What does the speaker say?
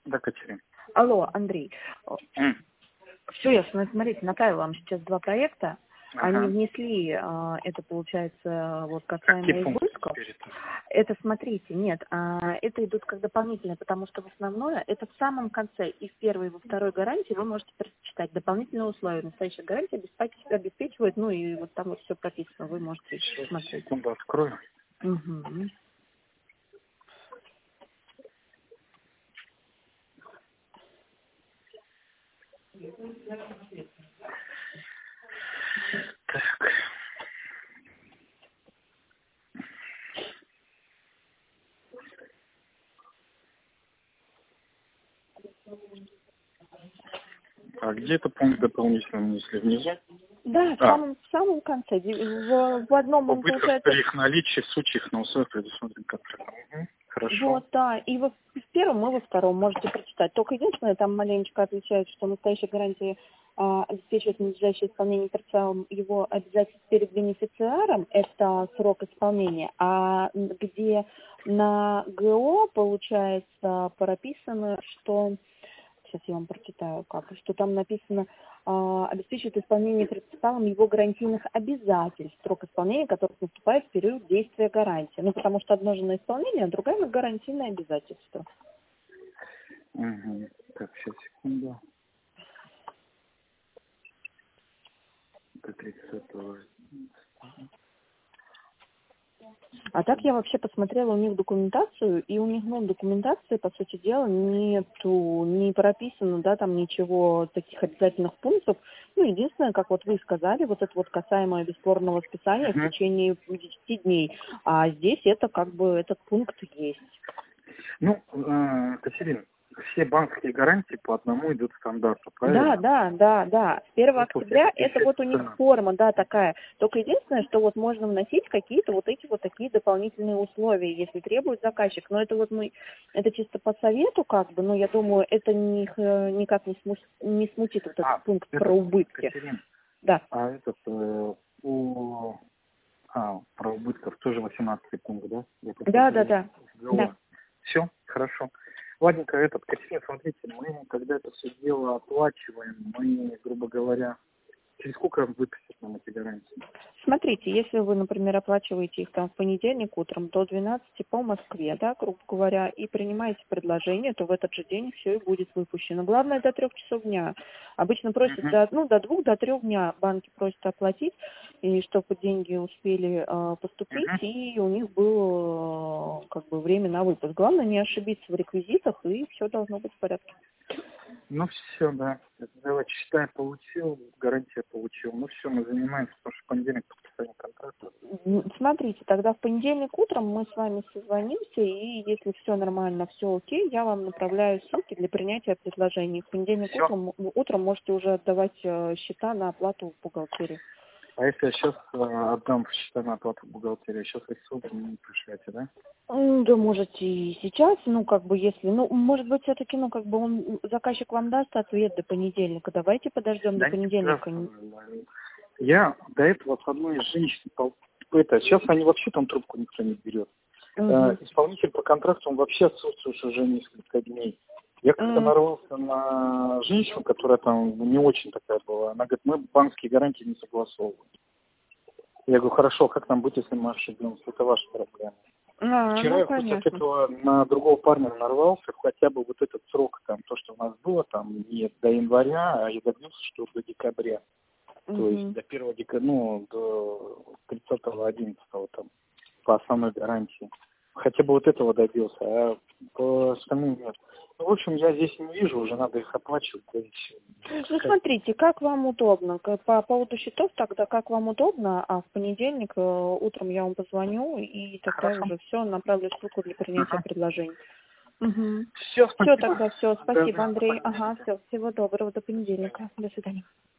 Да, Катерина. Алло, Андрей. М. Все, я смотрите, направила вам сейчас 2 проекта. Они Ага. внесли, это получается, вот Какие касаемо пункты изысков. теперь это? Это, смотрите, нет, это идут как дополнительные, потому что в основное, это в самом конце и в первой, и во второй гарантии вы можете прочитать дополнительные условия. Настоящая гарантия обеспечивает, ну и вот там вот все прописано, вы можете Сейчас, смотреть. секунду, открою. Угу. Так. А где это пункт дополнительно, если внизу? Да, в самом конце. В одном он Убытков получается. при их наличии в случаях на условиях предусмотрен контрактом. Угу. Хорошо. Вот, да. И в первом, и во втором можете прочитать. Только единственное, там маленечко отличается, что настоящая гарантия обеспечивает надлежащее исполнение персоналом его обязательств перед бенефициаром, это срок исполнения, а где на ГО, получается, прописано, что сейчас я вам прочитаю, что там написано, обеспечивает исполнение принципалом его гарантийных обязательств, срок исполнения которых наступает в период действия гарантии. Ну, потому что одно же на исполнение, а другое на гарантийное обязательство. Угу. Так, сейчас, секунду. До 30-го. А так я вообще посмотрела у них документацию, и у них, ну, документации, по сути дела, нету, не прописано, да, там ничего, таких обязательных пунктов. Ну, единственное, как вот вы сказали, вот это вот касаемо бесспорного списания в течение 10 дней. А здесь это как бы, этот пункт есть. Ну, Катерина, все банковские гарантии по одному идут стандарту, правильно? Да. С 1 Вот, октября это вот у них естественно. форма, да, такая. Только единственное, что вот можно вносить какие-то вот эти вот такие дополнительные условия, если требует заказчик. Но это вот это чисто по совету как бы, но я думаю, это никак не смутит вот этот пункт про убытки. Катерина, Да. а этот про убытков тоже 18 пункт, да? Да. Все, хорошо. Ладненько, Катерина, смотрите, мы, когда это все дело оплачиваем, мы, грубо говоря, через сколько выпустят нам эти гарантии? Смотрите, если вы, например, оплачиваете их там в понедельник утром до 12 по Москве, да, грубо говоря, и принимаете предложение, то в этот же день все и будет выпущено. Главное, до 3 часов дня. Обычно просят до 2 до 3 дня банки просят оплатить, и чтобы деньги успели поступить, и у них было как бы время на выпуск. Главное не ошибиться в реквизитах, и все должно быть в порядке. Ну все, да. Давайте, считай, получил, гарантия получил. Ну все, мы занимаемся, потому что в понедельник подписание контракта. Смотрите, тогда в понедельник утром мы с вами созвонимся, и если все нормально, все окей, я вам направляю ссылки для принятия предложений. В понедельник утром можете уже отдавать счета на оплату в бухгалтерию. А если я сейчас отдам счета на оплату в бухгалтерию, сейчас вы ссылки мне не пришлете, да? Да, можете и сейчас, если, может быть, все-таки, заказчик вам даст ответ до понедельника. Давайте подождем до понедельника. Я до этого с одной женщиной, сейчас они вообще там трубку никто не берет. Исполнитель по контракту, он вообще отсутствует уже несколько дней. Я как-то нарвался на женщину, которая там не очень такая была. Она говорит, мы банковские гарантии не согласовываем. Я говорю, хорошо, как нам быть, если мы ошибемся? Это ваша проблема. Вчера я хоть от этого на другого парня нарвался, хотя бы вот этот срок, там, то, что у нас было, там, не до января, а я добился, что до декабря. То есть до 1 декабря, до 30-11 там, по основной гарантии. Хотя бы вот этого добился, а по остальным нет. Ну, в общем, я здесь не вижу, уже надо их оплачивать. Ну, смотрите, как вам удобно. По поводу счетов тогда, как вам удобно, а в понедельник утром я вам позвоню, и тогда уже все, направлю ссылку для принятия предложений. Все, спасибо. Все, тогда все. Спасибо, Андрей. Все, всего доброго, до понедельника. До свидания.